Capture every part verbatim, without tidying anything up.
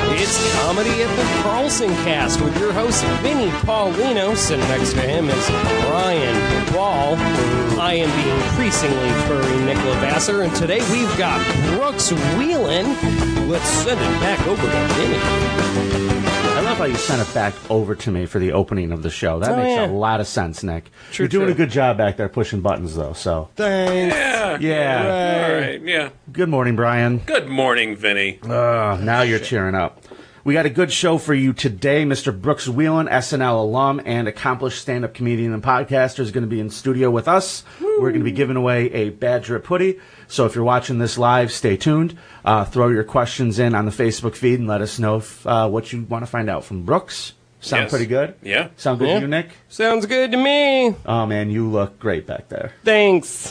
It's Comedy at the Carlson Cast with your host, Vinny Paulino. Sitting next to him is Brian Wall. I am the increasingly furry Nick Lavasser, and today we've got Brooks Wheelan. Let's send it back over to Vinny. I love how you sent it back over to me for the opening of the show. That Oh, makes yeah. a lot of sense, Nick. True, You're doing true. a good job back there pushing buttons, though. So Thanks. Yeah. Yeah. All right. Yeah. good morning, Brian. Good morning, Vinny. Uh, now you're cheering up. We got a good show for you today. Mister Brooks Wheelan, S N L alum and accomplished stand-up comedian and podcaster, is going to be in studio with us. Woo. We're going to be giving away a Bad Drip hoodie. So if you're watching this live, stay tuned. Uh, throw your questions in on the Facebook feed and let us know if, uh, what you want to find out from Brooks. Sound Yes. pretty good? Yeah. Sound good Yeah. to you, Nick? Sounds good to me. Oh, man, you look great back there. Thanks.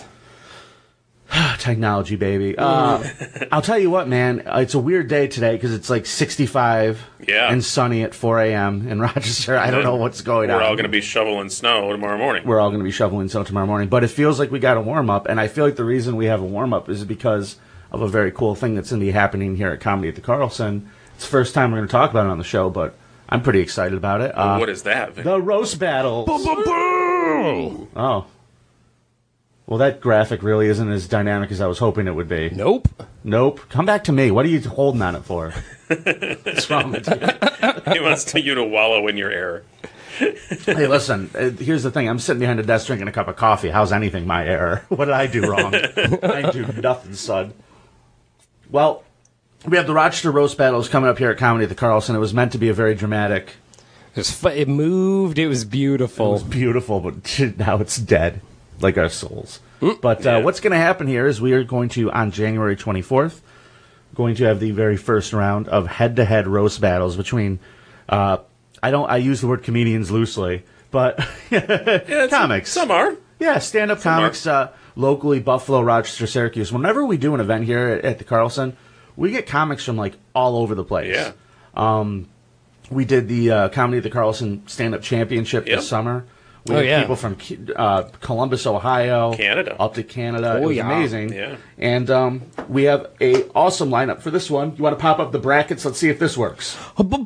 Technology, baby. Uh, I'll tell you what, man. It's a weird day today because it's like sixty-five Yeah. and sunny at four a.m. in Rochester. I don't know what's going We're on. all going to be shoveling snow tomorrow morning. We're all going to be shoveling snow tomorrow morning. But it feels like we got a warm-up, and I feel like the reason we have a warm-up is because of a very cool thing that's going to be happening here at Comedy at the Carlson. It's the first time we're going to talk about it on the show, but I'm pretty excited about it. Uh, what is that, Vinny? the roast battles. Oh. Well, that graphic really isn't as dynamic as I was hoping it would be. Nope. Nope. Come back to me. What are you holding on it for? What's wrong with you? He wants to, you to wallow in your error. Hey, listen, uh, here's the thing. I'm sitting behind a desk drinking a cup of coffee. How's anything my error? What did I do wrong? I do nothing, son. Well, we have the Rochester Roast Battles coming up here at Comedy at the Carlson. It was meant to be a very dramatic. It, was fu- it moved. It was It beautiful. was beautiful, but now it's dead, like our souls. But uh, Yeah. what's going to happen here is we are going to, on January twenty-fourth, going to have the very first round of head-to-head roast battles between, uh, I don't, I use the word comedians loosely, but Yeah, comics. Some, some are. Yeah, stand-up comics uh, locally, Buffalo, Rochester, Syracuse. Whenever we do an event here at, at the Carlson, we get comics from, like, all over the place. Yeah. Um, we did the uh, Comedy at the Carlson Stand-Up Championship Yep. this summer. We Oh, had yeah. people from uh, Columbus, Ohio. Canada. Up to Canada. Oh, it was yeah. amazing. Yeah. And um, we have a awesome lineup for this one. You want to pop up the brackets? Let's see if this works.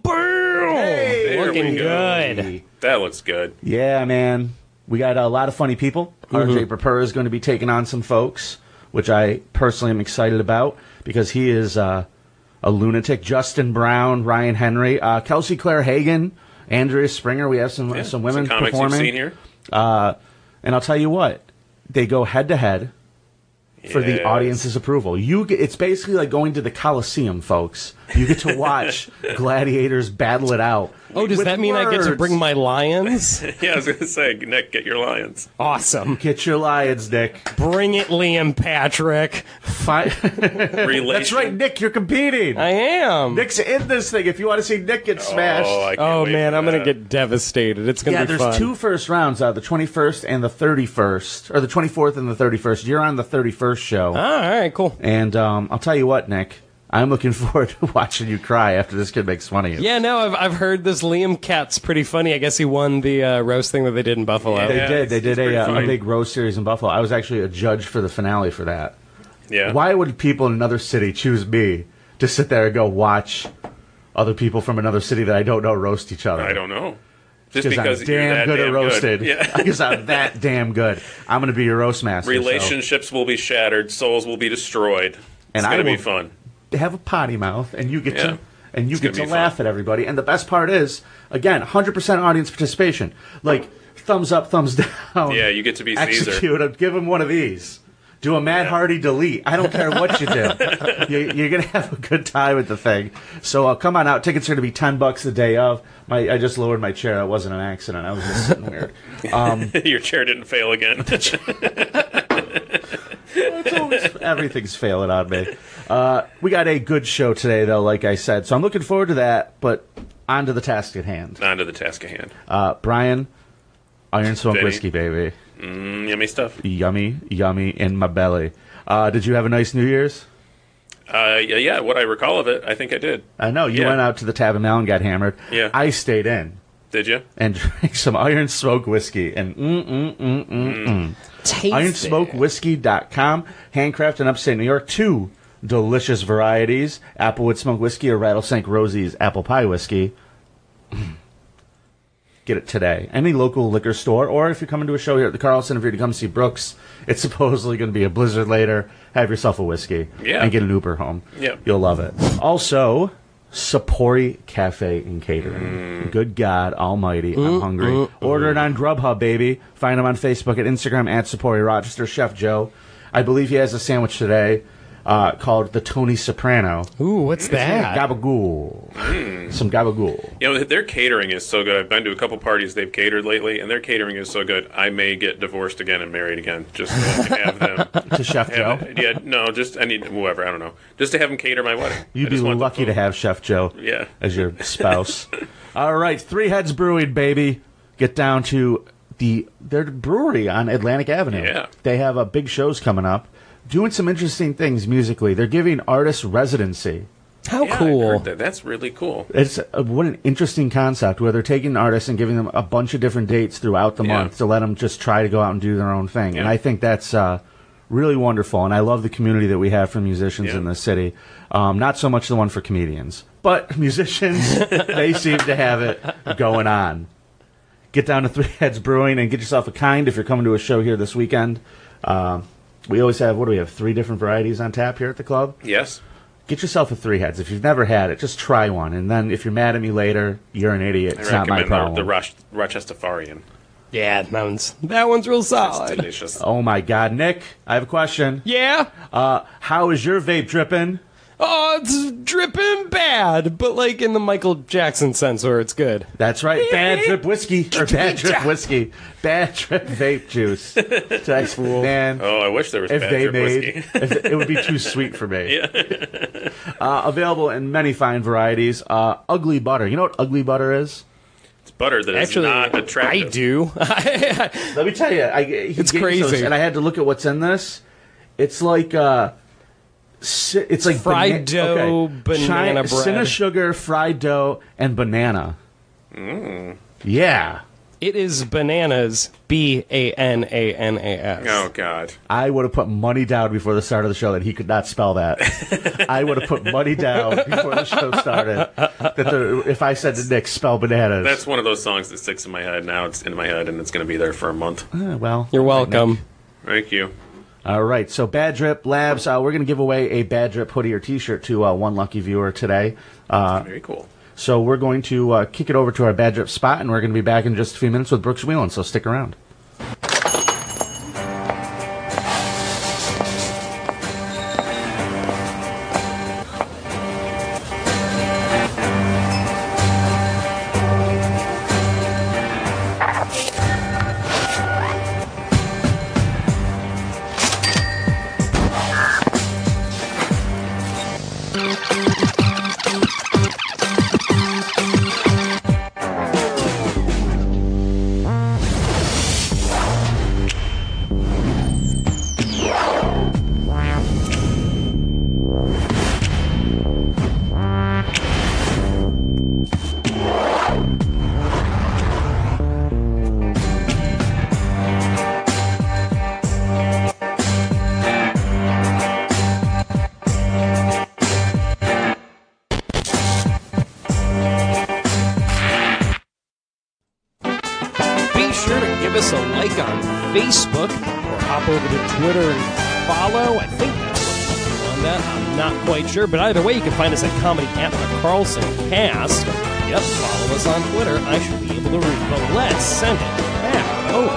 Hey, There looking we go. good. That looks good. Yeah, man. We got a lot of funny people. R J Prepper is going to be taking on some folks, which I personally am excited about because he is uh, a lunatic. Justin Brown, Ryan Henry, uh, Kelsey Claire Hagan, Andrea Springer. We have some Yeah. some women some comics performing. you've seen here. Uh, and I'll tell you what, they go head to head for the Yes. audience's approval. You get, it's basically like going to the Coliseum, folks. You get to watch gladiators battle it out. Oh, does with that mean I get to words. bring my lions? Yeah, I was going to say, Nick, get your lions. Awesome. Get your lions, Nick. Bring it, Liam Patrick. Fi- Relation. That's right, Nick. You're competing. I am. Nick's in this thing. If you want to see Nick get smashed. Oh, I can't Oh, wait man, for I'm going to that. get devastated. It's going to yeah, be there's fun. two first rounds, uh, the twenty-first and the thirty-first, or the twenty-fourth and the thirty-first. You're on the thirty-first show. Ah, all right, cool. And um, I'll tell you what, Nick, I'm looking forward to watching you cry after this kid makes fun of you. Yeah, no, I've, I've heard this Liam Cat's pretty funny. I guess he won the uh, roast thing that they did in Buffalo. Yeah. They did. They it's did pretty a, uh, a funny. big roast series in Buffalo. I was actually a judge for the finale for that. Yeah. Why would people in another city choose me to sit there and go watch other people from another city that I don't know roast each other? I don't know. Just Because I'm because you're damn that good damn at roasted. Good. Yeah. Because I'm that damn good. I'm going to be your roast master. so- Relationships will be shattered. Souls will be destroyed. And It's I going to be will- fun. have a potty mouth, and you get Yeah. to and you It's get gonna to be laugh fun. at everybody. And the best part is, again, one hundred percent audience participation. Like thumbs up, thumbs down. Yeah, you get to be Caesar. Execute. Give him one of these. Do a Mad Hardy delete. I don't care what you do. you, you're gonna have a good time with the thing. So uh, come on out. Tickets are gonna be ten bucks the day of. My I just lowered my chair. It wasn't an accident. I was just sitting weird. Um, Your chair didn't fail again. It's always, everything's failing on me. Uh, we got a good show today, though, like I said. So I'm looking forward to that, but on to the task at hand. On to the task at hand. Uh, Brian, Iron Smoke Vinny. Whiskey, baby. Mm, yummy stuff. Yummy, yummy in my belly. Uh, did you have a nice New Year's? Uh, yeah, yeah, what I recall of it, I think I did. I know. You Yeah. went out to the Tab and Mel and got hammered. Yeah. I stayed in Did you? and drank some Iron Smoke Whiskey. And mm, mm, mm, mm, mm. Taste iron smoke whiskey dot com, handcrafted in upstate New York. Two delicious varieties, Applewood Smoked Whiskey or Rattlesnake Rosie's Apple Pie Whiskey. Get it today. Any local liquor store, or if you're coming to a show here at the Carlson, if you're to come see Brooks, it's supposedly going to be a blizzard later. Have yourself a whiskey Yeah. and get an Uber home. Yep. You'll love it. Also, Sapori Cafe and Catering. Mm. Good God Almighty, I'm hungry. mm, Order it on Grubhub, baby. Find them on Facebook and Instagram at Sapori Rochester. Chef Joe. I believe he has a sandwich today uh, called the Tony Soprano. Ooh, what's that? Gabagool. Mm. Some gabagool. You know, their catering is so good. I've been to a couple parties they've catered lately, and their catering is so good. I may get divorced again and married again just to have them. To Chef Joe? Have, yeah, no, just I need whoever. I don't know. Just to have them cater my wedding. You'd I be just want the lucky to food. have Chef Joe Yeah. as your spouse. All right, Three Heads Brewing, baby. Get down to the their brewery on Atlantic Avenue. Yeah. They have uh, big shows coming up, doing some interesting things musically. They're giving artists residency. How Yeah, I cool. heard that. That's really cool. It's uh, what an interesting concept where they're taking artists and giving them a bunch of different dates throughout the Yeah. month to let them just try to go out and do their own thing. And Yeah. I think that's uh, really wonderful. And I love the community that we have for musicians Yeah. in this city. Um, not so much the one for comedians, but musicians, they seem to have it going on. Get down to Three Heads Brewing and get yourself a kind if you're coming to a show here this weekend. Uh, we always have, what do we have, three different varieties on tap here at the club? Yes. Get yourself a Three Heads. If you've never had it, just try one. And then if you're mad at me later, you're an idiot. I It's not my recommend problem. the, the Roch- Rochestafarian. Yeah, that one's, that one's real It's solid. delicious. Oh, my God. Nick, I have a question. Yeah? Uh, how is your vape dripping? Oh, it's dripping bad, but like in the Michael Jackson sense where it's good. That's right. Bad drip whiskey. Or bad drip whiskey. Bad drip vape juice. Thanks, man. Oh, I wish there was If bad they drip made, whiskey. if it would be too sweet for me. uh, available in many fine varieties. Uh, ugly butter. You know what ugly butter is? It's butter that is Actually, not attractive. I do. Let me tell you, I, he It's gave me crazy. those, and I had to look at what's in this. It's like uh, si- it's like Fried bana- dough, okay. banana bread. cinnamon sugar, fried dough, and banana. Mm. Yeah, It is bananas, B A N A N A S. Oh, God. I would have put money down before the start of the show that he could not spell that. I would have put money down before the show started that the, if I said to Nick, spell bananas. That's one of those songs that sticks in my head. Now it's in my head, and it's going to be there for a month. Uh, well, You're welcome. Thank you. all right, so Bad Drip Labs, uh, we're going to give away a Bad Drip hoodie or T-shirt to uh, one lucky viewer today. Uh, Very cool. So we're going to uh, kick it over to our Bad Drip spot, and we're going to be back in just a few minutes with Brooks Wheelan, so stick around. Be sure to give us a like on Facebook or hop over to Twitter and follow. I think that's what we're on that. I'm not quite sure, but either way, you can find us at Comedy at the Carlson Cast. Yep, follow us on Twitter. I should be able to read, but let's send it back over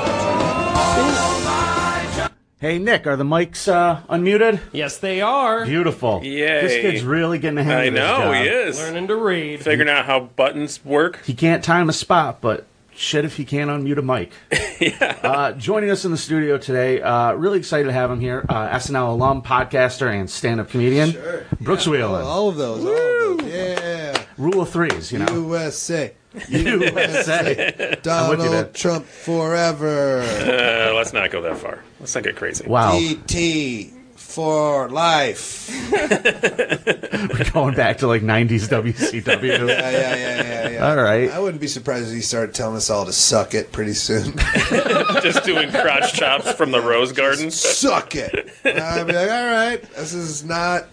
to Hey, Nick, are the mics uh, unmuted? Yes, they are. Beautiful. Yay. This kid's really getting a hang I of this know, job. he is. Learning to read. Figuring out how buttons work. He can't time a spot, but shit if he can't unmute a mic. yeah. Uh, joining us in the studio today, uh, really excited to have him here, uh, S N L alum, podcaster, and stand-up comedian, Sure. Brooks Yeah, Wheelan. all, all of those. All of those. Yeah. Rule of threes, you know. U S A. U S A. I'm with you, man. Donald Trump forever. Uh, let's not go that far. Let's not get crazy. Wow. D T for life. We're going back to like nineties W C W. Yeah, yeah, yeah, yeah, yeah. All right. I wouldn't be surprised if he started telling us all to suck it pretty soon. Just doing crotch chops from the rose garden. Suck it. And I'd be like, all right, this is not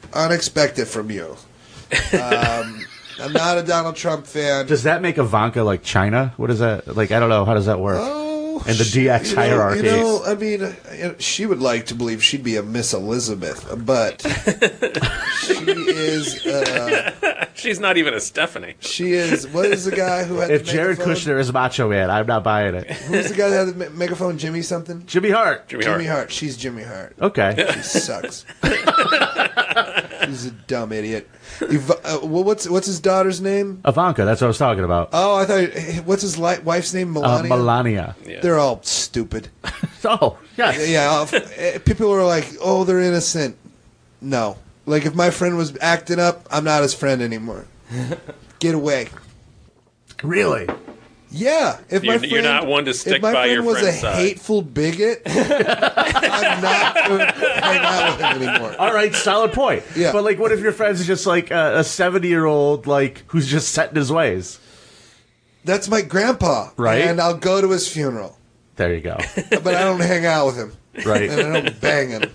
unexpected from you. Um, I'm not a Donald Trump fan. Does that make Ivanka like China? What is that? Like, I don't know. How does that work? Oh, and the D X you know, hierarchy. You know, I mean, uh, she would like to believe she'd be a Miss Elizabeth, but she is. Uh, She's not even a Stephanie. she is. What is the guy who had If the Jared megaphone? Kushner is Macho Man, I'm not buying it. Who's the guy that had the me- megaphone? Jimmy something? Jimmy Hart. Jimmy, Jimmy Hart. Hart. She's Jimmy Hart. Okay. She sucks. She's a dumb idiot. Iv- uh, well, what's what's his daughter's name? Ivanka. That's what I was talking about. Oh, I thought. What's his li- wife's name? Uh, Melania. Melania. Yeah. They're all stupid. Oh, yes. Yeah, uh, people are like, "Oh, they're innocent." No, like if my friend was acting up, I'm not his friend anymore. Get away. Really? Yeah, if my You're- friend, you're not one to if stick my by friend your was a friend's side. hateful bigot, I'm not going to hang out with him anymore. All right, solid point. Yeah. But, like, what if your friend's just, like, a seventy-year-old, like, who's just set in his ways? That's my grandpa, Right. And I'll go to his funeral, There you go. but I don't hang out with him, Right. and I don't bang him.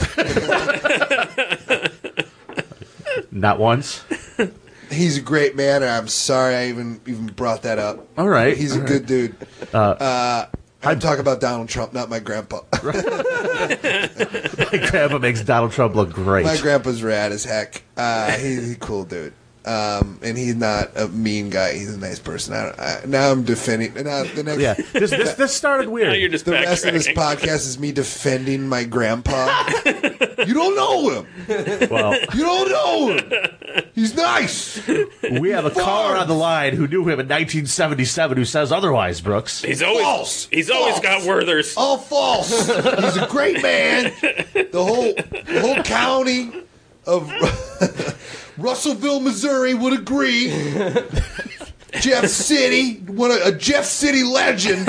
Not once. He's a great man, and I'm sorry I even even brought that up. All right. He's a all good dude. Uh, I'm talking about Donald Trump, not my grandpa. right. My grandpa makes Donald Trump look great. My grandpa's rad as heck. Uh, he's a cool dude. Um, and he's not a mean guy. He's a nice person. I, don't- I, now I'm defending. Now the next, yeah. This, this, this started Now you're weird. just the rest of this backtracking. podcast is me defending my grandpa. You don't know him. Well, You don't know him. He's nice. we have a caller Farms. on the line who knew him in nineteen seventy-seven who says otherwise, Brooks. He's always False. he's always got False. Werther's. All false. He's a great man. The whole the whole county of Russellville, Missouri would agree. Jeff City, one of, a Jeff City legend.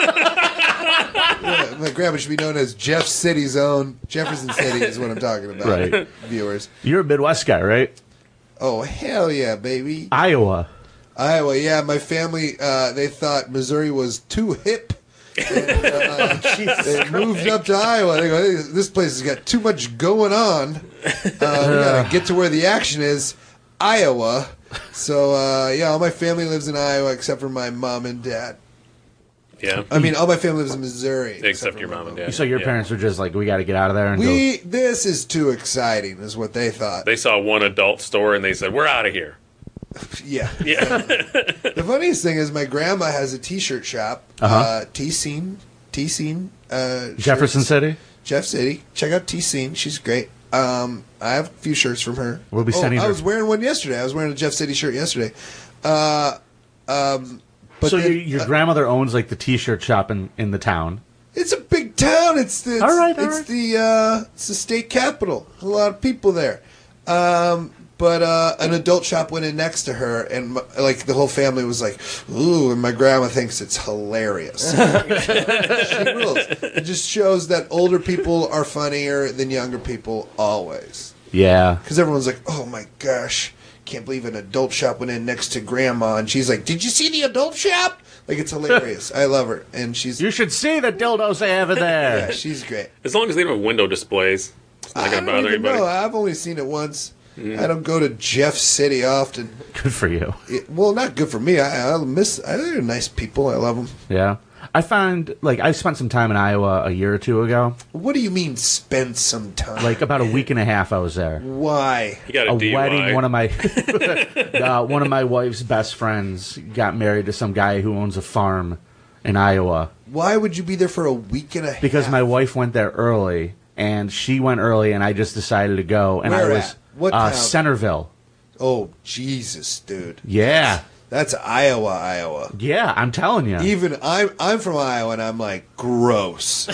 Yeah, my grandpa should be known as Jeff City's own. Jefferson City is what I'm talking about, Right. viewers. You're a Midwest guy, right? Oh, hell yeah, baby. Iowa. Iowa, yeah, my family, uh, they thought Missouri was too hip. And, uh, they moved up to Iowa. They go, "Hey, this place has got too much going on. Uh, we got to get to where the action is, Iowa." So, uh, yeah, all my family lives in Iowa except for my mom and dad. Yeah. I mean, all my family lives in Missouri. Except for your my mom and dad. So your Yeah. parents were just like, we got to get out of there and We, this is too exciting, is what they thought. They saw one adult store and they said, "We're out of here." Yeah. Yeah. The funniest thing is my grandma has a T-shirt shop, Uh-huh. uh, T-Scene, T-Scene. Uh, go. Jefferson shirts. City? Jeff City. Check out T-Scene. She's great. Um, I have a few shirts from her. We'll be oh, sending I her- was wearing one yesterday. I was wearing a Jeff City shirt yesterday. Uh, um, but so then, your, your uh, grandmother owns like the T-shirt shop in, in the town. it's a big town. It's the it's, All right, all it's right. the uh, it's the state capital. A lot of people there. Um, but uh, an adult shop went in next to her, and m- like the whole family was like, "Ooh!" And my grandma thinks it's hilarious. She rules. It just shows that older people are funnier than younger people always. Yeah. Because everyone's like, "Oh my gosh, can't believe an adult shop went in next to grandma," and she's like, "Did you see the adult shop?" Like, it's hilarious. I love her, and she's You should see the dildos they have in there. yeah, she's great. As long as they don't have window displays, it's not I going don't to bother even anybody. know. I've only seen it once. I don't go to Jeff City often. Good for you. It- well, not good for me. I, I miss. I, they're nice people. I love them. Yeah. I found, like, I spent some time in Iowa a year or two ago. What do you mean spend some time? Like, about a week and a half I was there. Why? You got a, A D U I. wedding, one of my uh, one of my wife's best friends got married to some guy who owns a farm in Iowa. Why would you be there for a week and a half? Because my wife went there early, and she went early, and I just decided to go. And Where I was at? What uh, town? Centerville. Oh Jesus, dude. Yeah, That's Iowa, Iowa. yeah, I'm telling you, Even I'm I'm from Iowa, and I'm like gross.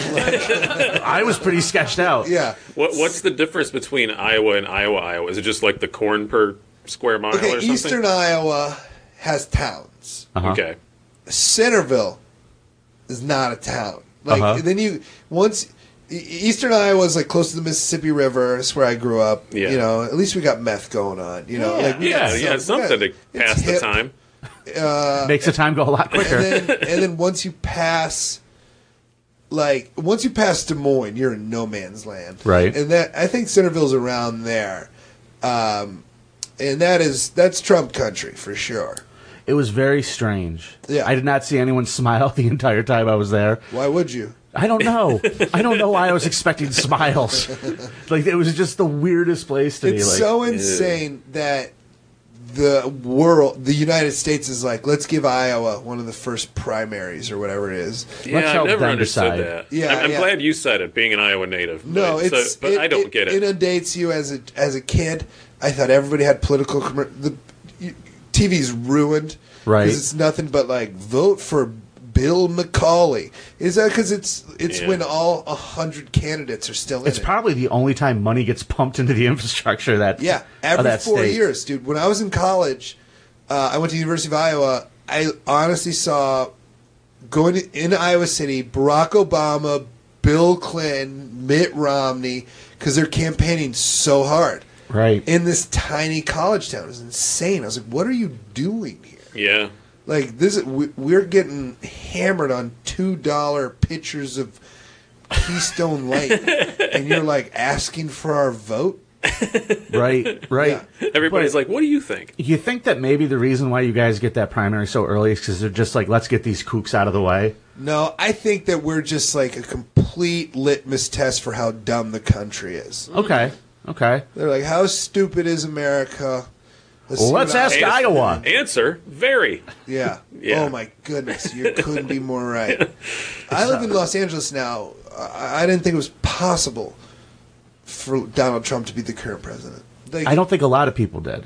I was pretty sketched out. Yeah. What, what's the difference between Iowa and Iowa, Iowa? Is it just like the corn per square mile or Okay, something? Eastern Iowa has towns. Uh-huh. Okay. Centerville is not a town. Like Uh-huh. then you once E- Eastern Iowa is like close to the Mississippi River. That's where I grew up. Yeah. You know, at least we got meth going on. You know, Yeah. like we Yeah, got yeah, some- we something got- to pass it's the hip. time. Makes the time go a lot quicker. And then, and then once you pass, like once you pass Des Moines, you're in no man's land. Right. And that I think Centerville's around there. Um, and that is that's Trump country for sure. It was very strange. Yeah. I did not see anyone smile the entire time I was there. Why would you? I don't know. I don't know why I was expecting smiles. Like, it was just the weirdest place to It's me. Like, so insane that the world, the United States is like, let's give Iowa one of the first primaries or whatever it is. Yeah, help I've never them understood decide. that. Yeah, I'm, I'm yeah. glad you said it, being an Iowa native. No, but, it's so, but it, I don't get it. inundates you as a as a kid. I thought everybody had political. commer- The you- T V's ruined, Right. Because it's nothing but like vote for Bill McCauley. Is that because it's it's Yeah. when all a hundred candidates are still in it's it? probably the only time money gets pumped into the infrastructure that Yeah, of every that four state. years, dude. When I was in college, uh, I went to the University of Iowa. I honestly saw going to, in Iowa City, Barack Obama, Bill Clinton, Mitt Romney, because they're campaigning so hard Right. in this tiny college town. It was insane. I was like, "What are you doing here?" Yeah. Like this, is, we, we're getting hammered on two dollar pitchers of Keystone Light, and you're like asking for our vote. Right. Right. Everybody's But- like, what do you think? You think that maybe the reason why you guys get that primary so early is because they're just like, let's get these kooks out of the way? No, I think that we're just like a complete litmus test for how dumb the country is. Okay. Okay. They're like, how stupid is America? Let's, Well, see let's what ask I- Iowa. Answer, very. Yeah. Yeah. Oh my goodness, you couldn't be more right. I live in Los Angeles now. I, I didn't think it was possible for Donald Trump to be the current president. Like, I don't think a lot of people did.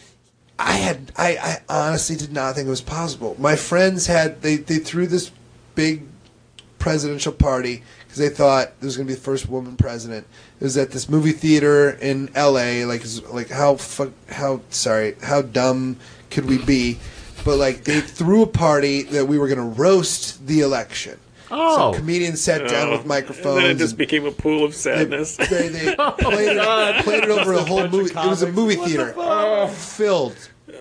I had I, I honestly did not think it was possible. My friends had they, they threw this big presidential party because they thought there was going to be the first woman president. It was at this movie theater in L A. Like like how fu- how sorry how dumb could we be? But like they threw a party that we were going to roast the election. Oh. So comedians sat down Oh. with microphones. And then it just and- became a pool of they, sadness. they, they played, it, played it over a whole movie. It was a movie theater filled,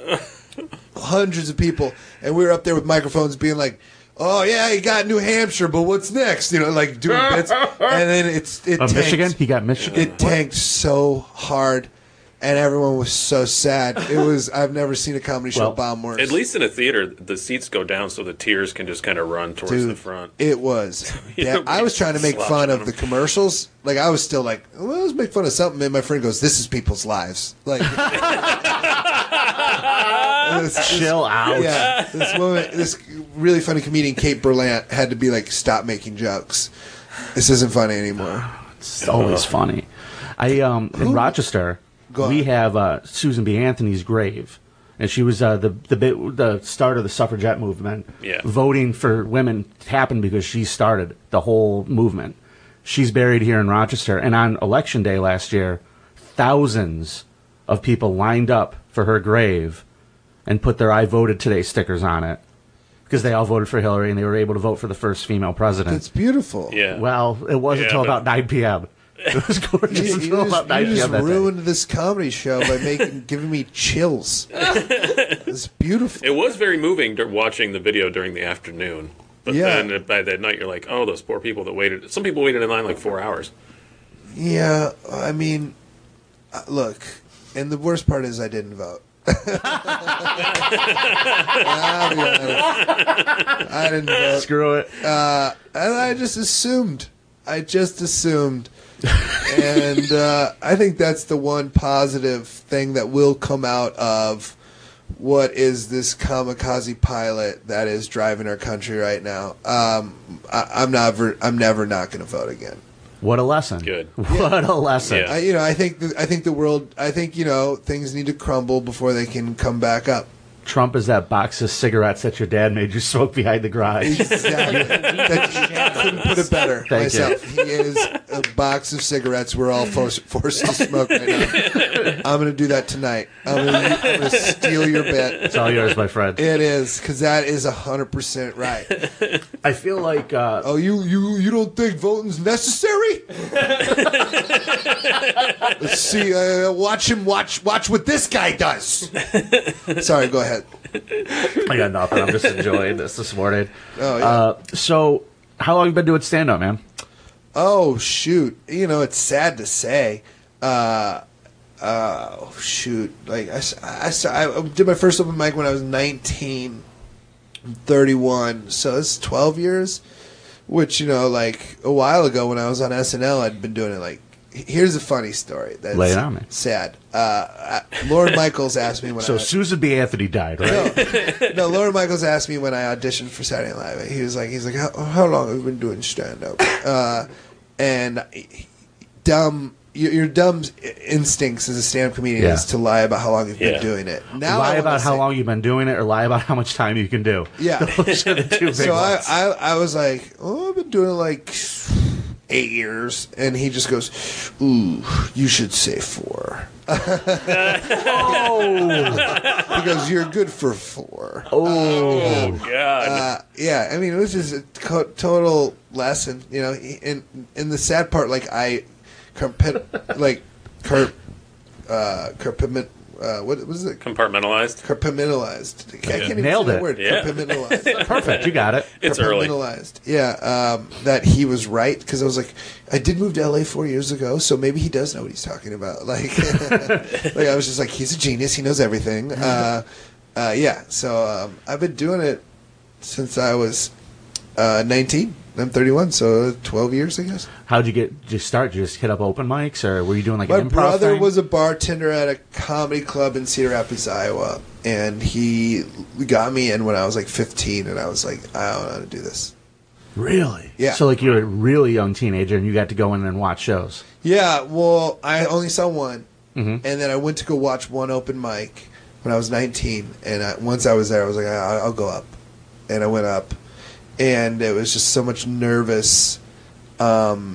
hundreds of people, and we were up there with microphones, being like, "Oh yeah, he got New Hampshire, but what's next?" You know, like doing bits, and then it's it Uh, tanked. Michigan? He got Michigan. It tanked so hard, and everyone was so sad. It was I've never seen a comedy show Well, bomb worse. At least in a theater, the seats go down so the tears can just kind of run towards Dude, the front. it was. You Yeah, don't I was trying to make slosh fun on of the them. commercials. Like I was still like, well, let's make fun of something. And my friend goes, "This is people's lives." Like, this, this- Chill out. yeah, this woman, this really funny comedian Kate Berlant had to be like, "Stop making jokes. This isn't funny anymore." It's always funny. I um in Rochester, Go we on. have uh, Susan B. Anthony's grave, and she was uh, the the bit, the start of the suffragette movement. Yeah. Voting for women happened because she started the whole movement. She's buried here in Rochester, and on election day last year, thousands of people lined up for her grave and put their "I voted today" stickers on it because they all voted for Hillary, and they were able to vote for the first female president. It's beautiful. Yeah. Well, it wasn't Yeah, until but- about nine p.m. It was gorgeous You, you until just, about nine you just p.m. that day. ruined this comedy show by making giving me chills. It's beautiful. It was very moving dur- watching the video during the afternoon. But Yeah. then by that night, you're like, oh, those poor people that waited. Some people waited in line like four hours. Yeah, I mean, uh, look, and the worst part is I didn't vote. I'll be honest. I didn't vote. Screw it. Uh, and I just assumed. I just assumed. And uh, I think that's the one positive thing that will come out of what is this kamikaze pilot that is driving our country right now. Um, I, I'm never, I'm never not going to vote again. What a lesson. Good. What a lesson. Yeah. I, you know, I think the, I think the world. I think you know things need to crumble before they can come back up. Trump is that box of cigarettes that your dad made you smoke behind the garage. Exactly. That, couldn't put it better Thank myself. He is a box of cigarettes we're all forced, forced to smoke right now. I'm going to do that tonight. I'm going to steal your bit. It's all yours, my friend. It is because that is a hundred percent right. I feel like uh, Oh, you you you don't think voting's necessary? Let's see. Uh, watch him. Watch watch what this guy does. Sorry, go ahead. I got nothing. I'm just enjoying this this morning. Oh, yeah. Uh, so, how long have you been doing stand-up, man? Oh shoot! You know it's sad to say. Uh, oh shoot, like I, I, I did my first open mic when I was nineteen. I'm thirty-one, so it's twelve years. Which, you know, like a while ago when I was on S N L, I'd been doing it like. Here's a funny story. That's Lay it on me. Sad. Uh, Lorne Michaels asked me when so I... So Susan B. Anthony died, right? No, no, Lorne Michaels asked me when I auditioned for Saturday Night Live. He was like, he's like, how, how long have you been doing stand-up? Uh, and dumb... Your, your dumb instincts as a stand-up comedian Yeah. is to lie about how long you've Yeah. been doing it. Now lie I about wanna how say- long you've been doing it, or lie about how much time you can do. Yeah. Those are the two big So I, ones. I, I was like, oh, I've been doing it like eight years. And he just goes, ooh, you should say four. oh, He goes, you're good for four. oh, God. Uh, yeah, I mean, it was just a co- total lesson, you know. And and the sad part, like I, carpet, like carp, uh, carpiment, uh, what was it? Compartmentalized. Compartmentalized. I can't even Nailed say it. that word. Yeah. Compartmentalized. perfect. You got it. It's early. Compartmentalized. Yeah, um, that he was right because I was like, I did move to L A four years ago, so maybe he does know what he's talking about. Like, like I was just like, he's a genius. He knows everything. Uh, uh, yeah. So um, I've been doing it since I was uh, nineteen. I'm thirty-one, so twelve years, I guess. How'd you get? Did you start? Did you just hit up open mics, or were you doing like My an improv brother thing? was a bartender at a comedy club in Cedar Rapids, Iowa, and he got me in when I was like fifteen, and I was like, I don't know how to do this. Really? Yeah. So like you were a really young teenager, and you got to go in and watch shows. Yeah, well, I only saw one, Mhm. and then I went to go watch one open mic when I was nineteen, and I, once I was there, I was like, I, I'll go up, and I went up, and it was just so much nervous, um,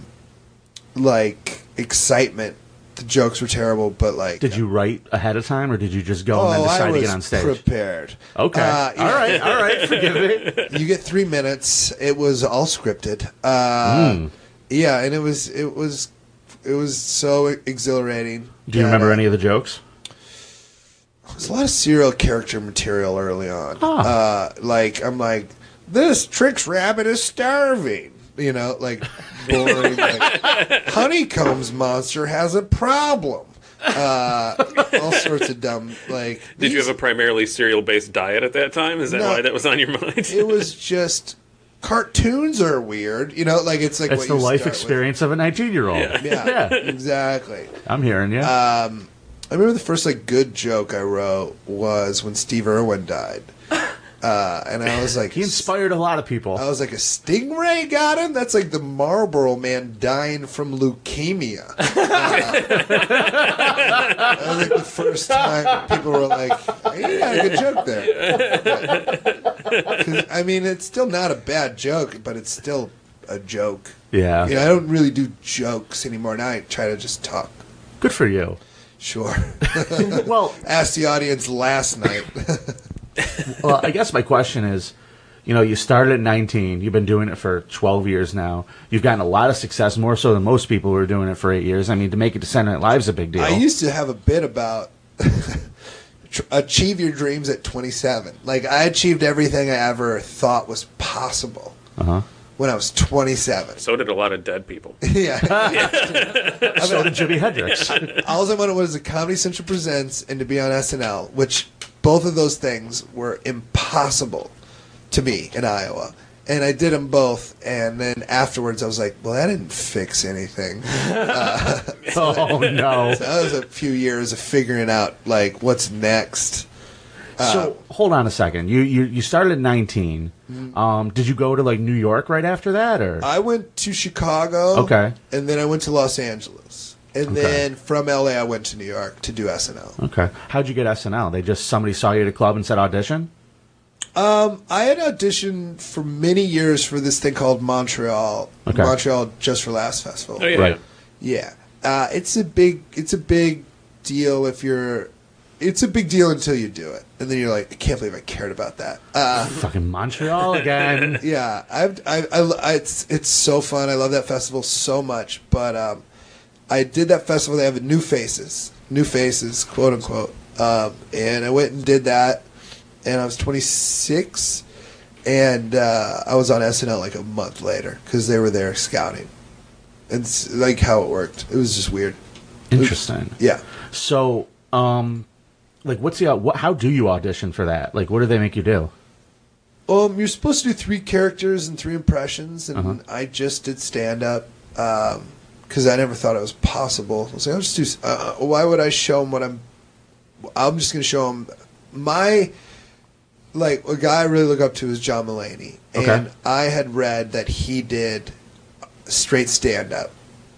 like excitement. The jokes were terrible, but like, Did you write ahead of time, or did you just go oh, and then decide I to was get on stage? prepared. Okay. Uh, yeah. All right. All right. Forgive me. You get three minutes. It was all scripted. Uh, Mm. Yeah, and it was it was it was so exhilarating. Do you that, remember uh, any of the jokes? There's a lot of serial character material early on. Ah. Uh, like I'm like, this Trix Rabbit is starving. You know, like boring. Like, Honeycomb's monster has a problem. Uh, all sorts of dumb. Like, Did you these- have a primarily cereal-based diet at that time? Is that No. why that was on your mind? It was just cartoons are weird. You know, like it's like It's what the you life start with. experience of a nineteen-year-old. Yeah. Yeah, Yeah. exactly. I'm hearing you. Um, I remember the first like good joke I wrote was when Steve Irwin died, uh, and I was like, he inspired a lot of people. I was like, a stingray got him? That's like the Marlboro Man dying from leukemia. Uh, that was like the first time people were like, hey, you got a good joke there. 'Cause, I mean, it's still not a bad joke, but it's still a joke. yeah. You know, I don't really do jokes anymore. Now I try to just talk. Good for you. Sure. Well, Asked the audience last night. well, I guess my question is, you know, you started at nineteen. You've been doing it for twelve years now. You've gotten a lot of success, more so than most people who are doing it for eight years. I mean, to make it to Saturday Night Live is a big deal. I used to have a bit about tr- achieve your dreams at twenty-seven. Like, I achieved everything I ever thought was possible uh-huh. when I was twenty-seven. So did a lot of dead people. Yeah. So did Jimi Hendrix. All I wanted was a Comedy Central Presents and to be on S N L, which both of those things were impossible to me in Iowa. And I did them both, and then afterwards I was like, well, that didn't fix anything. Uh, Oh, no. so that was a few years of figuring out, like, what's next. So, hold on a second. You you, you started at nineteen. Mm-hmm. Um, did you go to, like, New York right after that? or I went to Chicago. Okay. And then I went to Los Angeles. And Okay. then from L A I went to New York to do S N L. Okay. How'd you get S N L? They just, somebody saw you at a club and said audition? Um, I had auditioned for many years for this thing called Montreal, Okay. Montreal Just for Laughs Festival. Oh, yeah. Right. Yeah, uh, it's a big, it's a big deal if you're. It's a big deal until you do it, and then you're like, I can't believe I cared about that. Uh, Fucking Montreal again. yeah, I've, I, I, I, it's, it's so fun. I love that festival so much. But um, I did that festival. They have New Faces, New Faces, quote unquote, um, and I went and did that. And I was twenty-six, and uh, I was on S N L like a month later because they were there scouting. And it's like how it worked. It was just weird. It was- Interesting. yeah. So, um, like, what's the what? How do you audition for that? Like, what do they make you do? Um, you're supposed to do three characters and three impressions, and Uh-huh. I just did stand up because I never thought it was possible. I was like, I'll just do. Uh, why would I show them what I'm? I'm just going to show them my. Like a guy I really look up to is John Mulaney, Okay. and I had read that he did straight stand up.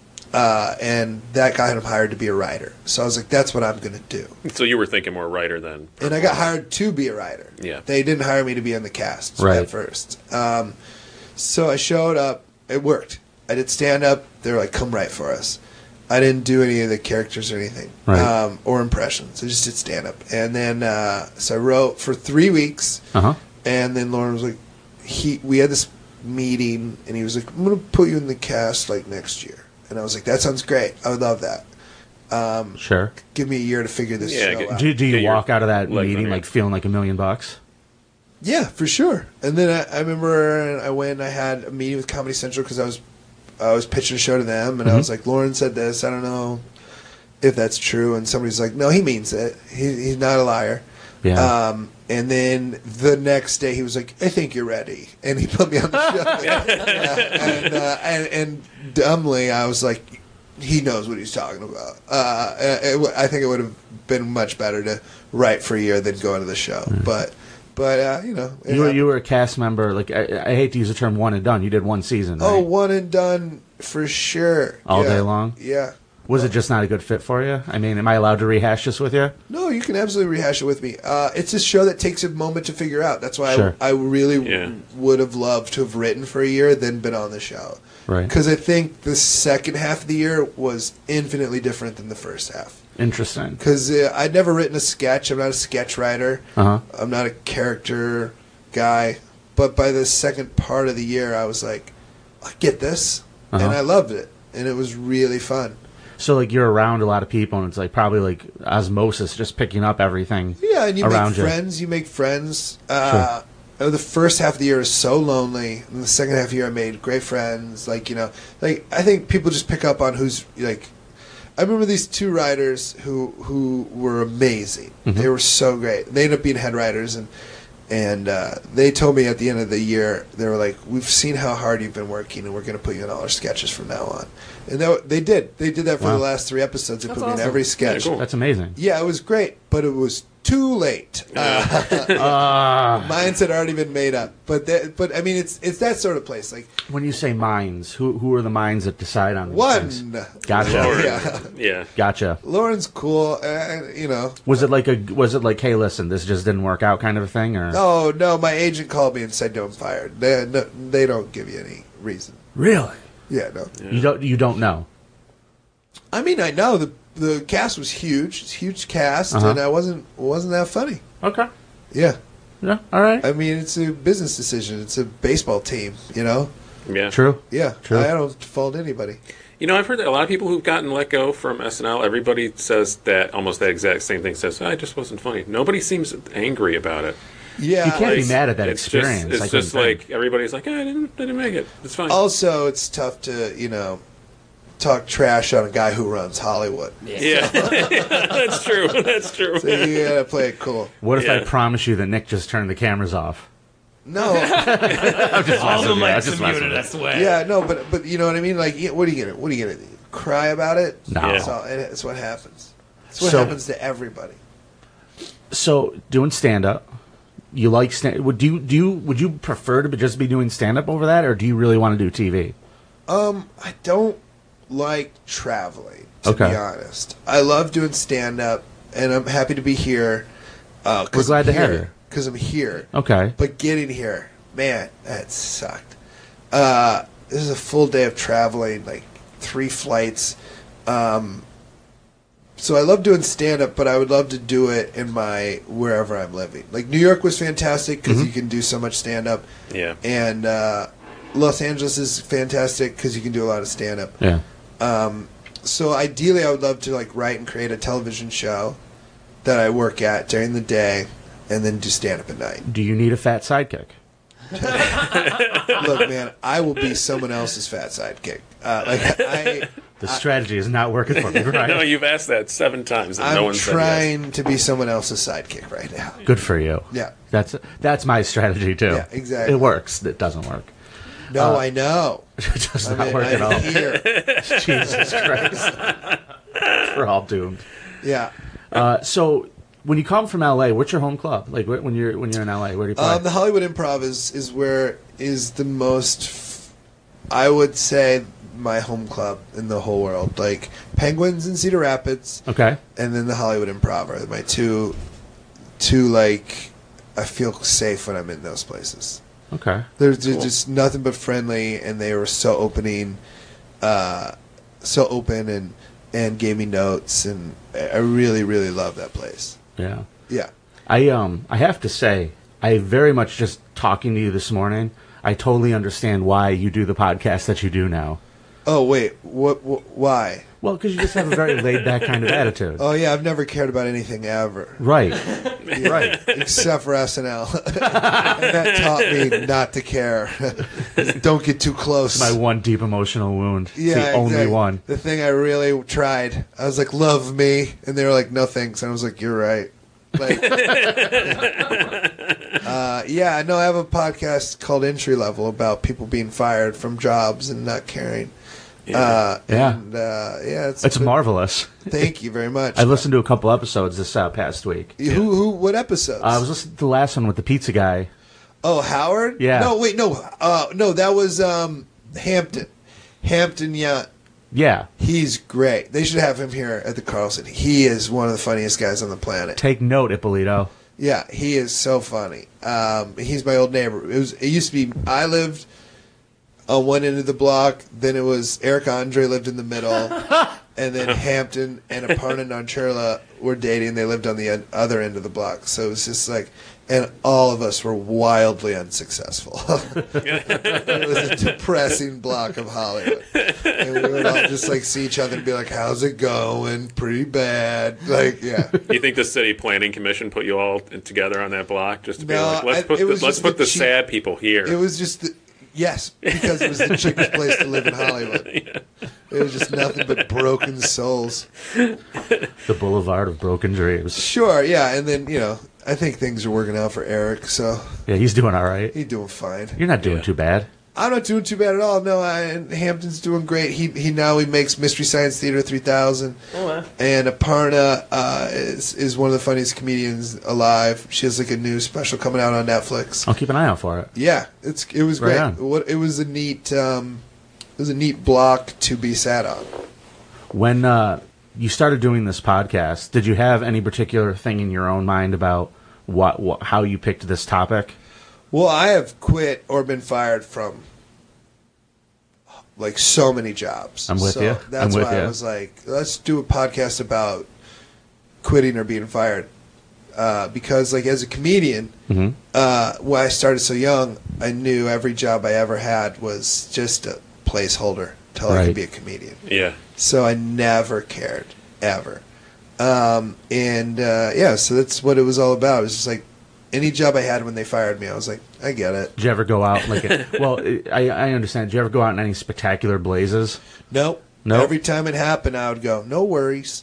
Uh, and that got him hired to be a writer. So I was like, that's what I'm going to do. So you were thinking more writer than. And I got hired to be a writer. Yeah. They didn't hire me to be in the cast Right. at first. Um, so I showed up. It worked. I did stand up. They were like, come write for us. I didn't do any of the characters or anything. Right. Um, or impressions. I just did stand up. And then, uh, so I wrote for three weeks. Uh huh. And then Lauren was like, he, we had this meeting, and he was like, I'm going to put you in the cast like next year. And I was like, that sounds great. I would love that. Um, Sure. give me a year to figure this Yeah, show get- out. Do, do you Get your walk out of that legs meeting under like you. feeling like a million bucks? Yeah, for sure. And then I, I remember I went and I had a meeting with Comedy Central because I was I was pitching a show to them, and I was like, Lauren said this. I don't know if that's true. And somebody's like, no, he means it. He, he's not a liar. Yeah. Um, and then the next day he was like, I think you're ready. And he put me on the show. Yeah. And, uh, and, and dumbly, I was like, he knows what he's talking about. Uh, it, it, I think it would have been much better to write for a year than go into the show. But, but uh, you know. it you were happened. you were a cast member. Like I, I hate to use the term one and done. You did one season. Right? Oh, one and done for sure. All Yeah. day long? Yeah. Was it just not a good fit for you? I mean, am I allowed to rehash this with you? No, you can absolutely rehash it with me. Uh, it's a show that takes a moment to figure out. That's why Sure. I, I really Yeah. would have loved to have written for a year, then been on the show. Right. Because I think the second half of the year was infinitely different than the first half. Interesting. Because uh, I'd never written a sketch. I'm not a sketch writer. Uh-huh. I'm not a character guy. But by the second part of the year, I was like, I get this. Uh-huh. And I loved it. And it was really fun. So like you're around a lot of people, and it's like probably like osmosis, just picking up everything. Yeah, and you around make you. friends. You make friends. Uh, uh, The first half of the year is so lonely, and the second half of the year I made great friends. Like you know, like I think people just pick up on who's like. I remember these two writers who who were amazing. Mm-hmm. They were so great. They ended up being head writers, and and uh, they told me at the end of the year, they were like, "We've seen how hard you've been working, and we're going to put you in all our sketches from now on." And they, they did. They did that for Wow. the last three episodes. They That's put me in awesome. every sketch. Yeah, cool. That's amazing. Yeah, it was great, but it was too late. Uh, Uh, Minds had already been made up, but that, but I mean, it's it's that sort of place. Like when you say minds, who who are the minds that decide on these one, things? Gotcha. Lauren. Yeah. Yeah. Gotcha. Lauren's cool, uh, you know. Was it like a was it like, hey, listen, this just didn't work out kind of a thing, or Oh no, my agent called me and said, "No, I'm fired." They no, they don't give you any reason. really? Yeah, no. You don't you don't know? I mean, I know the the cast was huge. It's a huge cast, Uh-huh. and I wasn't wasn't that funny. Okay. Yeah, Yeah. All right. I mean, it's a business decision. It's a baseball team, you know. Yeah. True. Yeah, True. I don't fault anybody. You know, I've heard that a lot of people who've gotten let go from S N L, everybody says that almost that exact same thing. Says, "I just wasn't funny." Nobody seems angry about it. Yeah, You can't be Like, mad at that it's experience. Just, it's I just couldn't think. like everybody's like, "Eh, I didn't, I didn't make it. It's fine." Also, it's tough to, you know, talk trash on a guy who runs Hollywood. yeah, that's true. That's true. So you gotta play it cool. What if I Yeah. promise you that Nick just turned the cameras off? No, All the messing with you. I mics just are messing muted, I with swear. yeah, no, but but you know what I mean. Like, yeah, what are you gonna? What are you gonna? Cry about it? No. Yeah. That's, all, it's what happens. It's what So- happens to everybody. So doing stand up, you like stand? Would you do? You, would you prefer to just be doing stand up over that, or do you really want to do T V? Um, I don't like traveling. To Okay. be honest, I love doing stand up, and I'm happy to be here. Uh, We're glad to have you. because I'm here. Okay. But getting here, man, that sucked. Uh, this is a full day of traveling, like three flights. Um, so I love doing stand up, but I would love to do it in my wherever I'm living. Like New York was fantastic because you can do so much stand up, Yeah. and uh, Los Angeles is fantastic because you can do a lot of stand up. Yeah. So ideally, I would love to like write and create a television show that I work at during the day, and then do stand up at night. Do you need a fat sidekick? Look, man, I will be someone else's fat sidekick. Uh, like I, The strategy is not working for me, right? No, you've asked that seven times and I'm no one said yes. trying to be someone else's sidekick right now. Good for you. Yeah. That's that's my strategy too. Yeah, exactly. It works. It doesn't work. No, Uh, I know. It does I not mean, work at I'm all. here. Jesus Christ. We're all doomed. Yeah. Uh, so when you come from L A, what's your home club? Like wh- when you're when you're in L A, where do you play? Um, the Hollywood Improv is, is where is the most, f- I would say, my home club in the whole world. Like Penguins in Cedar Rapids, okay. and then the Hollywood Improv are my two, two like, I feel safe when I'm in those places. Okay. They're, they're just nothing but friendly, and they were so opening, uh, so open, and and gave me notes, and I really, really love that place. Yeah. Yeah. I um I have to say, I very much just talking to you this morning, I totally understand why you do the podcast that you do now. Oh wait, what? what why? Well, because you just have a very laid back kind of attitude. Oh yeah, I've never cared about anything ever. Right. Yeah, Right. Except for S N L. And that taught me not to care. Don't get too close. My one deep emotional wound. It's yeah, the only exactly. one. The thing I really tried. I was like, love me. And they were like, no thanks. And I was like, you're right. Like, uh, yeah, no, I have a podcast called Entry Level about people being fired from jobs and not caring. Yeah. Uh, Yeah. And, uh, yeah, it's, It's been- marvelous. Thank you very much. I listened to a couple episodes this uh, past week. Who, who, what episodes? Uh, I was listening to the last one with the pizza guy. Oh, Howard? Yeah. No, wait, no, uh, no, that was um, Hampton. Hampton Yount. Yeah. He's great. They should have him here at the Carlson. He is one of the funniest guys on the planet. Take note, Ippolito. Yeah, he is so funny. Um, he's my old neighbor. It was. It used to be. I lived on one end of the block. Then it was Eric Andre lived in the middle, and then Hampton and Aparna Nancherla were dating. They lived on the en- other end of the block. So it was just like, and all of us were wildly unsuccessful. It was a depressing block of Hollywood, and we would all just like see each other and be like, "How's it going? Pretty bad." Like, yeah. You think the city planning commission put you all together on that block just to be No, like, let's I- put it the, was let's just put the the cheap- sad people here. It was just the, yes, because it was the cheapest place to live in Hollywood. It was just nothing but broken souls. The Boulevard of Broken Dreams. Sure, yeah, and then you know, I think things are working out for Eric, so Yeah, he's doing all right. he's doing fine. You're not doing Yeah. too bad. I'm not doing too bad at all. No, I, and Hampton's doing great. He he now he makes Mystery Science Theater three thousand. Oh, wow. And Aparna uh, is is one of the funniest comedians alive. She has like a new special coming out on Netflix. I'll keep an eye out for it. Yeah, it's it was Right great. on. What it was a neat um, it was a neat block to be sat on. When uh, you started doing this podcast, did you have any particular thing in your own mind about what, what how you picked this topic? Well, I have quit or been fired from like so many jobs. I'm with so you. That's I'm with why I you. was like, let's do a podcast about quitting or being fired. Uh, because like as a comedian, Mhm. uh, when I started so young, I knew every job I ever had was just a placeholder till I Right. could be a comedian. yeah. So I never cared ever. Um, and uh, yeah, so that's what it was all about. It was just like any job I had when they fired me, I was like, I get it. Did you ever go out like a, well? I I understand. Did you ever go out in any spectacular blazes? Nope. Nope. Every time it happened, I would go, no worries.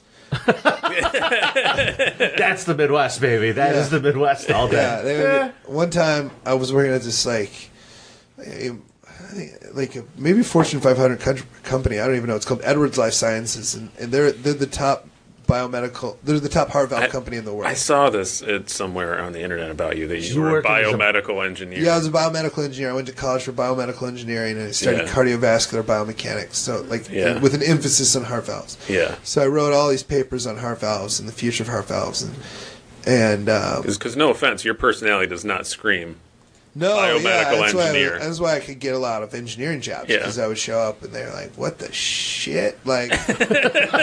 That's the Midwest, baby. That is Yeah. the Midwest all day. Yeah. They would, one time I was working at this like, eh, like a, maybe Fortune five hundred co- company. I don't even know. It's called Edwards Life Sciences, and, and they're they're the top biomedical. They're the top heart valve I- company in the world. I saw this it's somewhere on the internet about you that you, You were a working as a- biomedical engineer. Yeah, I was a biomedical engineer. I went to college for biomedical engineering, and I studied Yeah. cardiovascular biomechanics. So, like, Yeah. with an emphasis on heart valves. Yeah. So I wrote all these papers on heart valves and the future of heart valves, and and um, Because no offense, your personality does not scream. no, biomedical yeah, that's engineer. Why I, that's why I could get a lot of engineering jobs Yeah. because I would show up and they're like, "What the shit?" Like,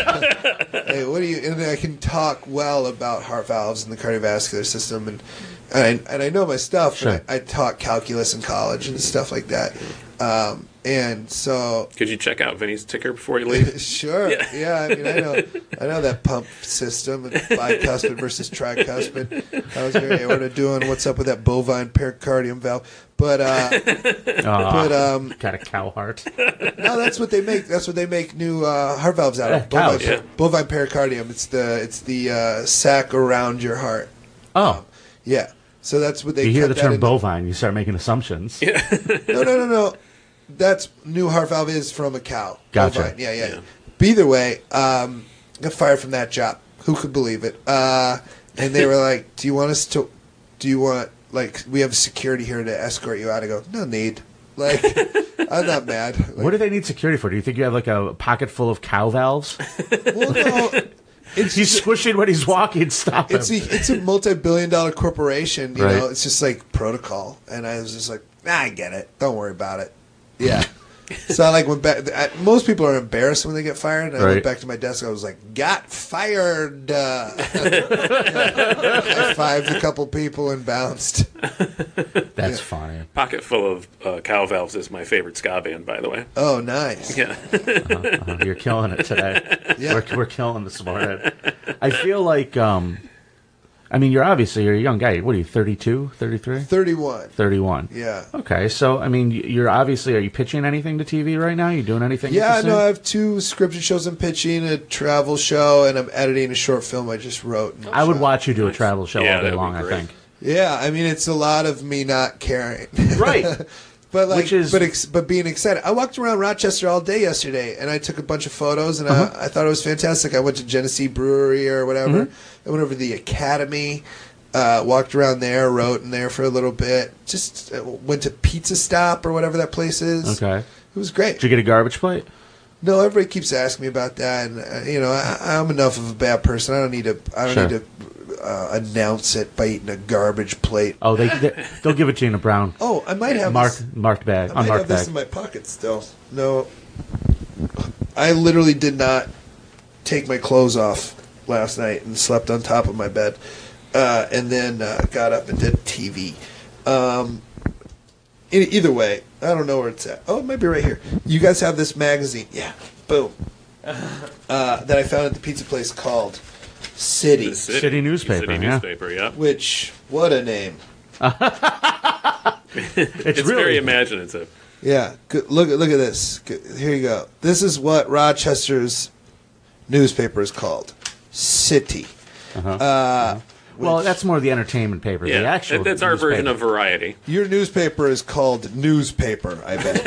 hey, what do you? And then I can talk well about heart valves and the cardiovascular system, and and I, and I know my stuff. Sure. And I, I taught calculus in college and stuff like that. Um, and so, Could you check out Vinny's ticker before you leave? sure, yeah. yeah. I mean, I know, I know that pump system and bicuspid versus tricuspid. I was very aorta doing what's up with that bovine pericardium valve, but uh, Oh, but um, got a cow heart. no, that's what they make. That's what they make new uh, heart valves out of. Yeah, cows. Bovine, Yeah. bovine pericardium. It's the it's the uh, sac around your heart. Oh, Yeah. So that's what they. you hear cut the that term into- bovine, you start making assumptions. No, no, no, no. That's new heart valve is from a cow. Gotcha. Bovine. Yeah, yeah, Yeah. But either way, um, got fired from that job. Who could believe it? Uh, and they were like, "Do you want us to? Do you want like we have security here to escort you out?" I go, "No need." Like, I'm not mad. Like, What do they need security for? Do you think you have like a pocket full of cow valves? well, no. It's He's squishing when he's walking. Stop him. It's a, it's a multi-billion-dollar corporation. You Right. know, it's just like protocol. And I was just like, nah, I get it. Don't worry about it. Yeah. So I like went back. I, most people are embarrassed when they get fired. And I Right. went back to my desk. I was like, got fired. Uh, I fived a couple people and bounced. That's funny. Pocket full of uh, cow valves is my favorite ska band, by the way. Oh, nice. Yeah. Uh, you're killing it today. Yeah. We're, we're killing this morning. I feel like, um, I mean, you're obviously you're a young guy. What are you, thirty-two, thirty-three? thirty-one. thirty-one. Yeah. Okay, so I mean, you're obviously are you pitching anything to T V right now? You doing anything? Yeah, interesting? no, I have two scripted shows I'm pitching, a travel show, and I'm editing a short film I just wrote. and I would shot. watch you do a travel show Yeah, all day that'd be long. I great. think. Yeah, I mean, it's a lot of me not caring. Right. But like, Which is- but ex- but being excited. I walked around Rochester all day yesterday, and I took a bunch of photos, and Uh-huh. I, I thought it was fantastic. I went to Genesee Brewery or whatever. Mm-hmm. I went over to the Academy, uh, walked around there, wrote in there for a little bit. Just uh, went to Pizza Stop or whatever that place is. Okay. It was great. Did you get a garbage plate? No, everybody keeps asking me about that, and uh, you know, I, I'm enough of a bad person. I don't need to. I don't Sure. need to uh, announce it by eating a garbage plate. Oh, they, they they'll give it to you in a brown Oh, I might have marked this- marked bag, I might have unmarked this bag. in my pocket still. No, I literally did not take my clothes off last night and slept on top of my bed, uh, and then uh, got up and did T V. Um, e- either way, I don't know where it's at. Oh, it might be right here. You guys have this magazine? Yeah. Boom. Uh, that I found at the pizza place called City. The City, City newspaper, City yeah. newspaper, yeah. Which, what a name. It's, It's really very imaginative. Yeah, good. Look at look at this. Good. Here you go. This is what Rochester's newspaper is called, City. Uh, well. which- That's more the entertainment paper. Yeah, the actual that- that's our version newspaper. of Variety. Your newspaper is called Newspaper, I bet.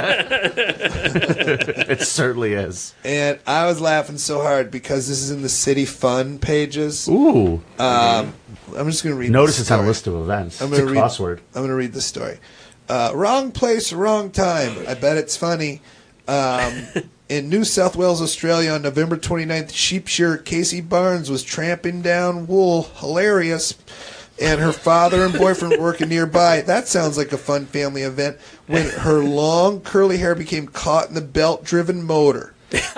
It certainly is. And I was laughing so hard because this is in the City Fun pages. Ooh. Um, I'm just going to read. Notice the it's on a story. list of events. I'm It's a gonna read, crossword. I'm going to read the story. Uh, wrong place, wrong time. I bet it's funny. Um, in New South Wales, Australia, on November twenty-ninth, sheep shearer Casey Barnes was tramping down wool. Hilarious. And her father and boyfriend were working nearby. That sounds like a fun family event. When her long curly hair became caught in the belt-driven motor.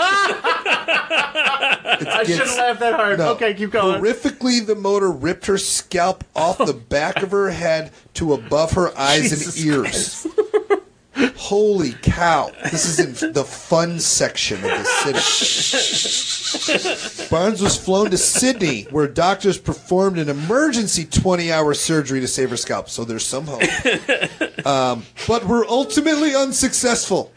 I shouldn't laugh that hard. No. Okay, keep going. Horrifically, the motor ripped her scalp off the back of her head to above her eyes Jesus and ears. Holy cow. This is in the fun section of the city. Barnes was flown to Sydney, where doctors performed an emergency twenty-hour surgery to save her scalp. So there's some hope. Um, but were ultimately unsuccessful.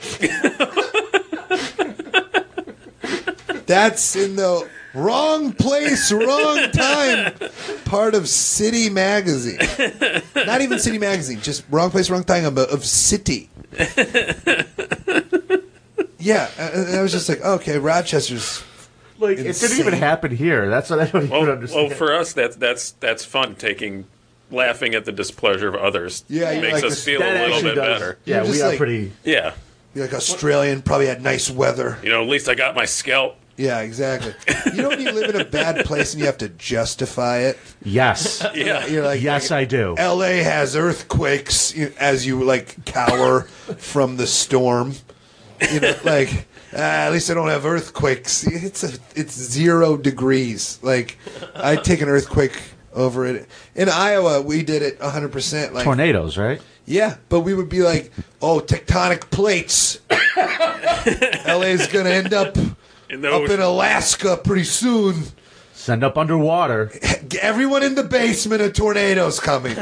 That's in the wrong place, wrong time part of City Magazine. Not even City Magazine, just wrong place, wrong time of, of City. Yeah, and I was just like, okay, Rochester's Like it insane. didn't even happen here. That's what I don't even Well, understand. well, for us, that's that's that's fun. Taking laughing at the displeasure of others Yeah, you're makes like us this- feel that a little actually bit does. better. Yeah, You're we just are like- pretty. Yeah, You're like Australian, probably had nice weather. you know, at least I got my scalp. Yeah, exactly. You know when you live in a bad place and you have to justify it? Yes. Yeah, You're like, Yes, I do. L A has earthquakes you- as you like cower from the storm. You know, like ah, at least I don't have earthquakes. It's a, it's zero degrees. Like I'd take an earthquake over it. In Iowa, we did it one hundred percent. Like, Tornadoes, right? yeah, but we would be like, oh, tectonic plates. L A's going to end up In the up ocean. in Alaska pretty soon. Send up underwater. Everyone in the basement, a tornado's coming.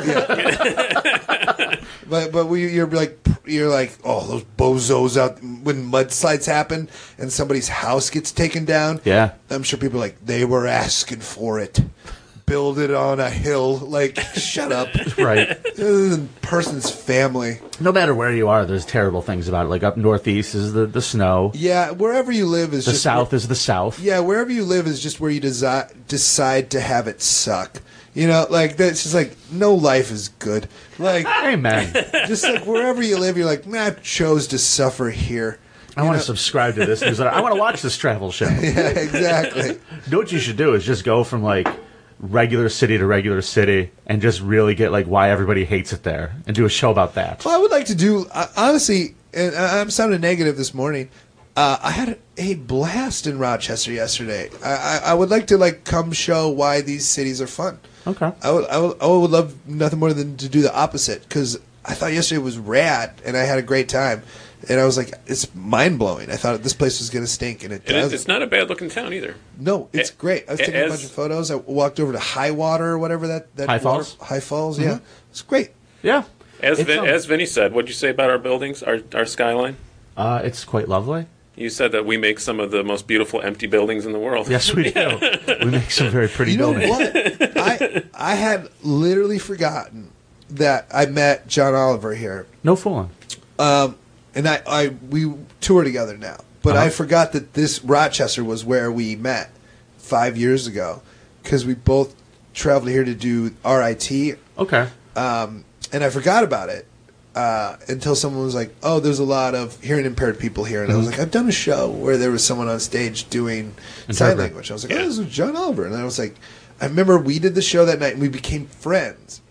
Yeah. but but we you're like you're like oh those bozos out when mudslides happen and somebody's house gets taken down. Yeah. I'm sure people are like they were asking for it. Build it on a hill. Like shut up. Right. This isn't person's family. No matter where you are, there's terrible things about it. Like up northeast is the, the snow. Yeah, wherever you live is The just south is the south. Yeah, wherever you live is just where you desi- decide to have it suck. You know, like that's just like no life is good. Like, Amen. just like wherever you live, you're like, nah, I chose to suffer here. I want to subscribe to this newsletter. I want to watch this travel show. Yeah, exactly. You know what you should do is just go from like regular city to regular city and just really get like why everybody hates it there and do a show about that. Well, I would like to do uh, honestly, and I- I'm sounding negative this morning. Uh, I had a blast in Rochester yesterday. I, I, I would like to like come show why these cities are fun. Okay. I would, I would, I would love nothing more than to do the opposite because I thought yesterday was rad and I had a great time. And I was like, it's mind blowing. I thought this place was going to stink, and it And does. it, it's not a bad looking town either. No, it's A- great. I was taking a as- bunch of photos. I walked over to High Water or whatever that, that High water- Falls? High Falls, yeah, it's great. Yeah. As It's, Vin, um, as Vinny said, what'd you say about our buildings, our our skyline? Uh, it's quite lovely. You said that we make some of the most beautiful empty buildings in the world. Yes, we do. We make some very pretty You know buildings. what? I I had literally forgotten that I met John Oliver here. No fooling. Um, and I, I we tour together now, but Uh-huh. I forgot that this Rochester was where we met five years ago because we both traveled here to do R I T, Okay. um, and I forgot about it uh, until someone was like, "Oh, there's a lot of hearing impaired people here," and I was like, "I've done a show where there was someone on stage doing sign Interpret. language." I was like, Yeah. "Oh, this is John Oliver," and I was like, "I remember we did the show that night and we became friends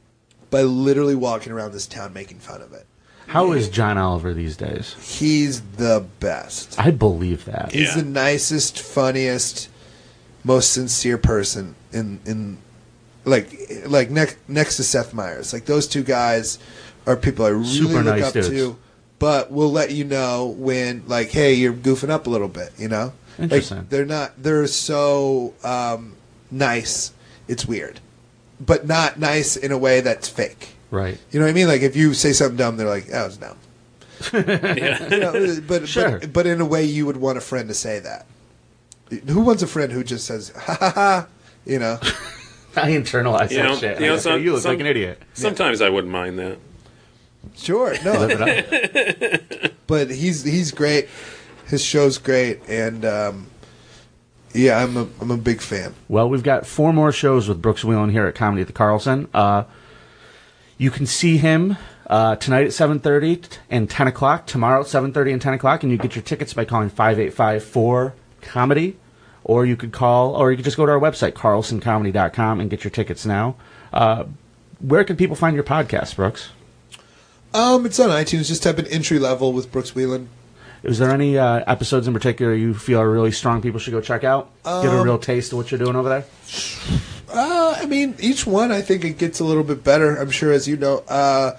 by literally walking around this town making fun of it." How is John Oliver these days? He's the best. I believe that. He's Yeah. the nicest, funniest, most sincere person in in like like next next to Seth Meyers. Like those two guys are people I really Super look nice up dudes. to. But we'll let you know when like, hey, you're goofing up a little bit. You know, Interesting. Like, they're not. They're so um, nice. It's weird, but not nice in a way that's fake. Right. You know what I mean? Like if you say something dumb, they're like, "That was dumb." Yeah. You know, but, Sure. but but in a way you would want a friend to say that. Who wants a friend who just says ha ha ha? You know, I internalize You that know- shit. you know, I say, some- you look some- like an idiot. Sometimes I wouldn't mind that. sure, no, Live it up. but he's he's great. His show's great, and um, yeah, I'm a I'm a big fan. Well, we've got four more shows with Brooks Wheelan here at Comedy at the Carlson. Uh, you can see him uh, tonight at seven thirty and ten o'clock, tomorrow at seven thirty and ten o'clock, and you get your tickets by calling five eight five four comedy, or you could call, or you could just go to our website, carlson comedy dot com, and get your tickets now. Uh, where can people find your podcast, Brooks? Um, it's on iTunes. Just type in entry level with Brooks Wheelan. Is there any uh, episodes in particular you feel are really strong people should go check out? Get a real taste of what you're doing over there? Uh, I mean, each one I think it gets a little bit better. I'm sure, as you know, uh,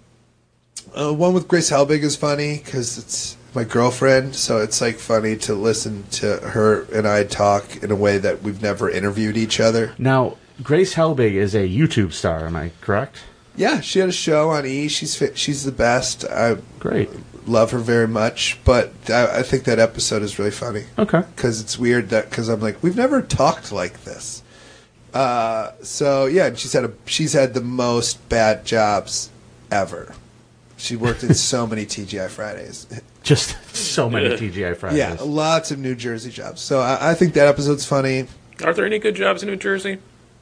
uh, one with Grace Helbig is funny because it's my girlfriend, so it's like funny to listen to her and I talk in a way that we've never interviewed each other. Now, Grace Helbig is a YouTube star, am I correct? Yeah, she had a show on E! She's fi- she's the best. I Great. love her very much, but I, I think that episode is really funny. Okay. Because it's weird that because I'm like, we've never talked like this. Uh, so yeah, and she's had a she's had the most bad jobs ever. She worked in so many T G I Fridays. Just so many T G I Fridays. Yeah, lots of New Jersey jobs. So I, I think that episode's funny. Are there any good jobs in New Jersey?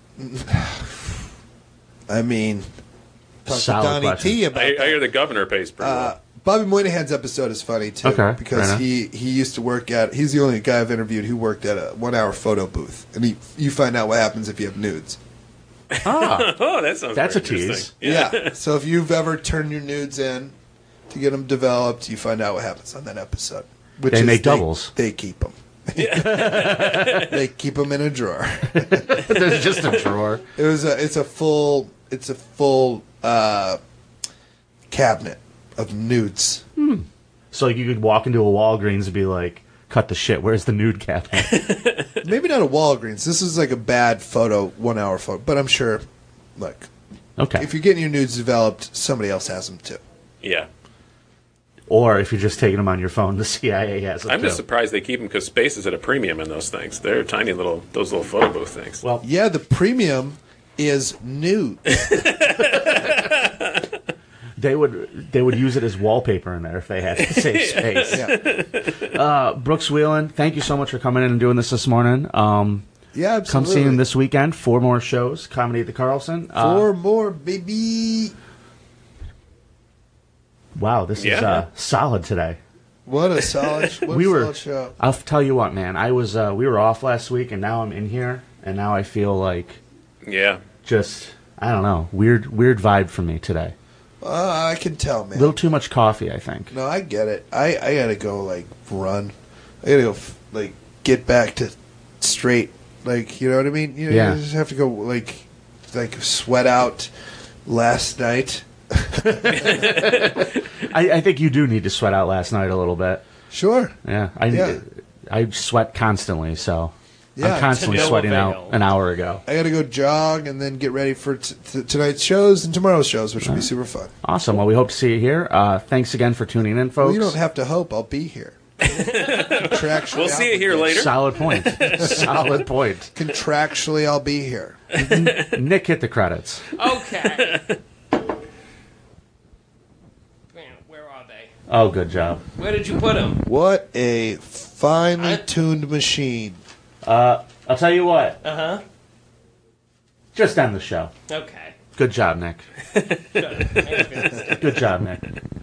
I mean, talk Solid to Donnie question. T about I, I that. hear the governor pays pretty Uh, well. Bobby Moynihan's episode is funny too Okay, because fair enough. he, he used to work at. He's the only guy I've interviewed who worked at a one hour photo booth, and he you find out what happens if you have nudes. Ah, Oh, that sounds that's a very tease. interesting. Yeah. So if you've ever turned your nudes in to get them developed, you find out what happens on that episode. Which They is make doubles. They keep them. They keep them in a drawer. There's just a drawer. It was a. It's a full. It's a full uh, cabinet of nudes. So like you could walk into a Walgreens and be like, cut the shit, where's the nude cabinet? Maybe not a Walgreens. This is like a bad photo, one hour photo. But I'm sure, look, Okay. if you're getting your nudes developed, somebody else has them too. Yeah. Or if you're just taking them on your phone, the C I A has them I'm too. just surprised they keep them because space is at a premium in those things. They're tiny little, those little photo booth things. Well, Yeah, the premium is nude. they would they would use it as wallpaper in there if they had to save space. Yeah, Uh, Brooks Wheelan, thank you so much for coming in and doing this this morning. Um, yeah, come absolutely. see him this weekend. Four more shows, Comedy at the Carlson. Uh, Four more, baby. Wow, this is Yeah. uh, solid today. What a solid, what We a were. solid show. I'll tell you what, man. I was. Uh, we were off last week, and now I'm in here, and now I feel like Yeah. just. I don't know. Weird, weird vibe for me today. Uh, I can tell, A man. little too much coffee, I think. No, I get it. I, I gotta go, like, run. I gotta go, f- like, get back to straight. Like, you know what I mean? You know, Yeah. you just have to go, like, like sweat out last night. I, I think you do need to sweat out last night a little bit. Sure. Yeah, I Yeah. I sweat constantly, so Yeah, I'm constantly to no sweating avail. out an hour ago. I gotta go jog and then get ready for t- t- tonight's shows and tomorrow's shows, which will be super fun. Awesome. Well, we hope to see you here. Uh, thanks again for tuning in, folks. Well, you don't have to hope. I'll be here. Contractually, We'll see you here obligated. later. Solid point. Solid point. Contractually, I'll be here. Nick, hit the credits. Okay. Man, where are they? Oh, good job. Where did you put them? What a finely I- tuned machine. I'll tell you what. Uh huh. Just end the show. Okay. Good job, Nick. Good. Thanks, guys. Good job, Nick.